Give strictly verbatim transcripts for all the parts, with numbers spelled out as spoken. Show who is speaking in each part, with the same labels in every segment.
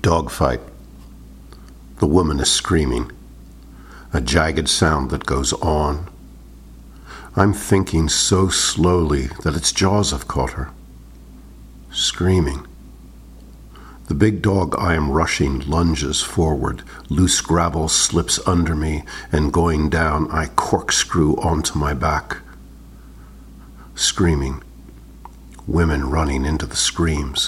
Speaker 1: Dogfight. The woman is screaming. A jagged sound that goes on. I'm thinking so slowly that its jaws have caught her. Screaming. The big dog I am rushing lunges forward. Loose gravel slips under me, and going down, I corkscrew onto my back. Screaming. Women running into the screams.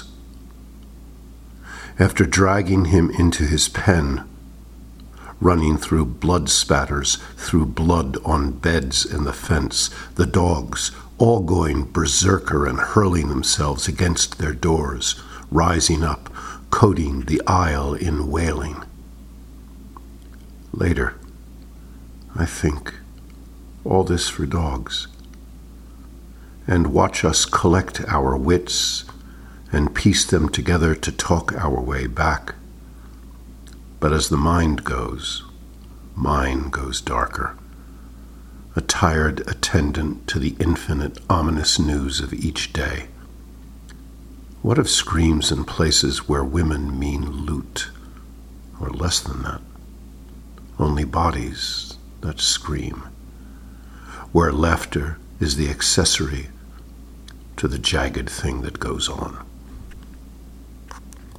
Speaker 1: After dragging him into his pen, running through blood spatters, through blood on beds and the fence, the dogs, all going berserker and hurling themselves against their doors, rising up, coating the aisle in wailing. Later, I think, all this for dogs, and watch us collect our wits and piece them together to talk our way back. But as the mind goes, mine goes darker, a tired attendant to the infinite ominous news of each day. What of screams in places where women mean loot, or less than that, only bodies that scream, where laughter is the accessory to the jagged thing that goes on?